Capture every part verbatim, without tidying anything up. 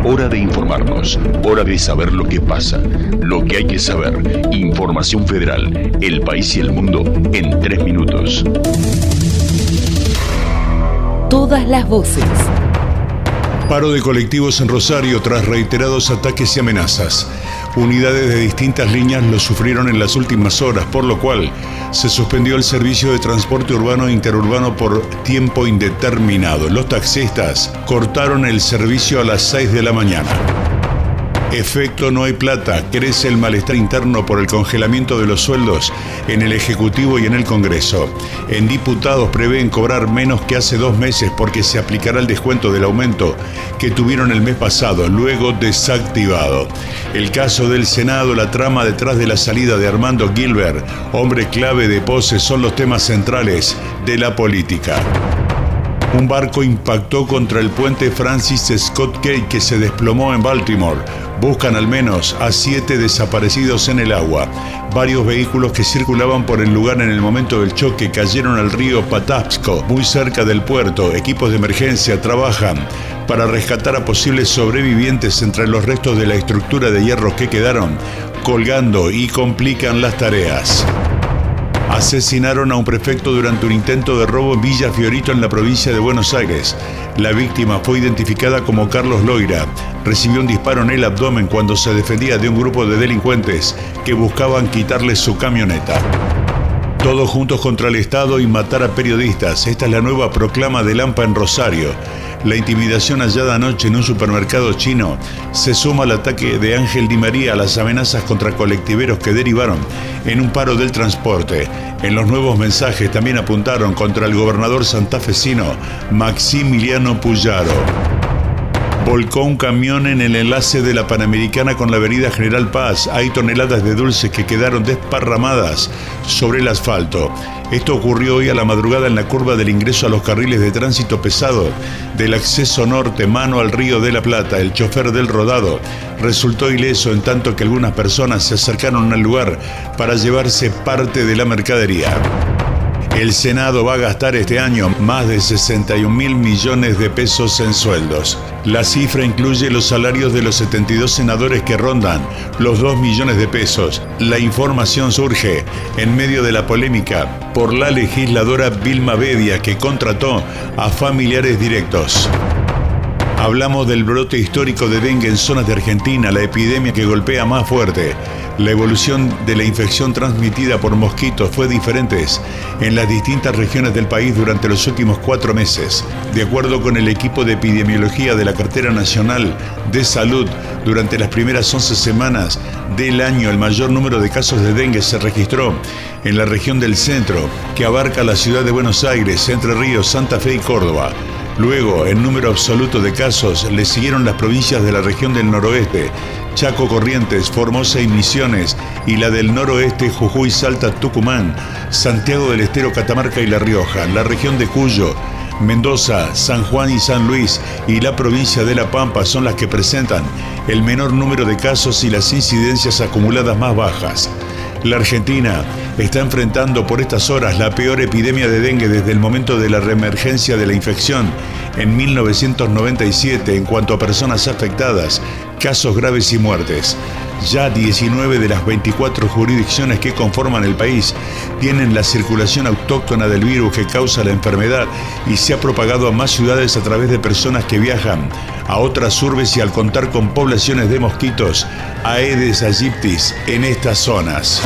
Hora de informarnos, hora de saber lo que pasa, lo que hay que saber. Información Federal, el país y el mundo en tres minutos. Todas las voces. Paro de colectivos en Rosario tras reiterados ataques y amenazas. Unidades de distintas líneas lo sufrieron en las últimas horas, por lo cual se suspendió el servicio de transporte urbano e interurbano por tiempo indeterminado. Los taxistas cortaron el servicio a las seis de la mañana. Efecto: no hay plata. Crece el malestar interno por el congelamiento de los sueldos en el Ejecutivo y en el Congreso. En diputados prevén cobrar menos que hace dos meses porque se aplicará el descuento del aumento que tuvieron el mes pasado, luego desactivado. El caso del Senado, la trama detrás de la salida de Armando Gilbert, hombre clave de Pose, son los temas centrales de la política. Un barco impactó contra el puente Francis Scott Key que se desplomó en Baltimore. Buscan al menos a siete desaparecidos en el agua. Varios vehículos que circulaban por el lugar en el momento del choque cayeron al río Patapsco, muy cerca del puerto. Equipos de emergencia trabajan para rescatar a posibles sobrevivientes entre los restos de la estructura de hierro que quedaron colgando y complican las tareas. Asesinaron a un prefecto durante un intento de robo en Villa Fiorito, en la provincia de Buenos Aires. La víctima fue identificada como Carlos Loira. Recibió un disparo en el abdomen cuando se defendía de un grupo de delincuentes que buscaban quitarle su camioneta. Todos juntos contra el Estado y matar a periodistas. Esta es la nueva proclama del AMPA en Rosario. La intimidación hallada anoche en un supermercado chino se suma al ataque de Ángel Di María a las amenazas contra colectiveros que derivaron en un paro del transporte. En los nuevos mensajes también apuntaron contra el gobernador santafesino Maximiliano Puyaro. Volcó un camión en el enlace de la Panamericana con la avenida General Paz. Hay toneladas de dulces que quedaron desparramadas sobre el asfalto. Esto ocurrió hoy a la madrugada en la curva del ingreso a los carriles de tránsito pesado del acceso norte, mano al Río de la Plata. El chofer del rodado resultó ileso, en tanto que algunas personas se acercaron al lugar para llevarse parte de la mercadería. El Senado va a gastar este año más de sesenta y un mil millones de pesos en sueldos. La cifra incluye los salarios de los setenta y dos senadores que rondan los dos millones de pesos. La información surge en medio de la polémica por la legisladora Vilma Bedia, que contrató a familiares directos. Hablamos del brote histórico de dengue en zonas de Argentina, la epidemia que golpea más fuerte. La evolución de la infección transmitida por mosquitos fue diferente en las distintas regiones del país durante los últimos cuatro meses. De acuerdo con el equipo de epidemiología de la Cartera Nacional de Salud, durante las primeras once semanas del año, el mayor número de casos de dengue se registró en la región del centro, que abarca la ciudad de Buenos Aires, Entre Ríos, Santa Fe y Córdoba. Luego, en número absoluto de casos, le siguieron las provincias de la región del noroeste, Chaco, Corrientes, Formosa y Misiones, y la del noroeste, Jujuy, Salta, Tucumán, Santiago del Estero, Catamarca y La Rioja, la región de Cuyo, Mendoza, San Juan y San Luis y la provincia de La Pampa son las que presentan el menor número de casos y las incidencias acumuladas más bajas. La Argentina está enfrentando por estas horas la peor epidemia de dengue desde el momento de la reemergencia de la infección en mil novecientos noventa y siete en cuanto a personas afectadas, casos graves y muertes. Ya diecinueve de las veinticuatro jurisdicciones que conforman el país tienen la circulación autóctona del virus que causa la enfermedad y se ha propagado a más ciudades a través de personas que viajan a otras urbes y al contar con poblaciones de mosquitos Aedes aegyptis en estas zonas.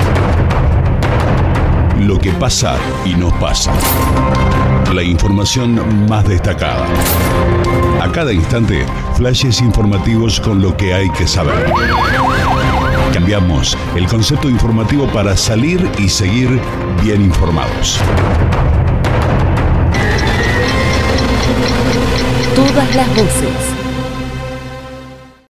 Lo que pasa y nos pasa. La información más destacada. A cada instante, flashes informativos con lo que hay que saber. Cambiamos el concepto informativo para salir y seguir bien informados. Todas las voces.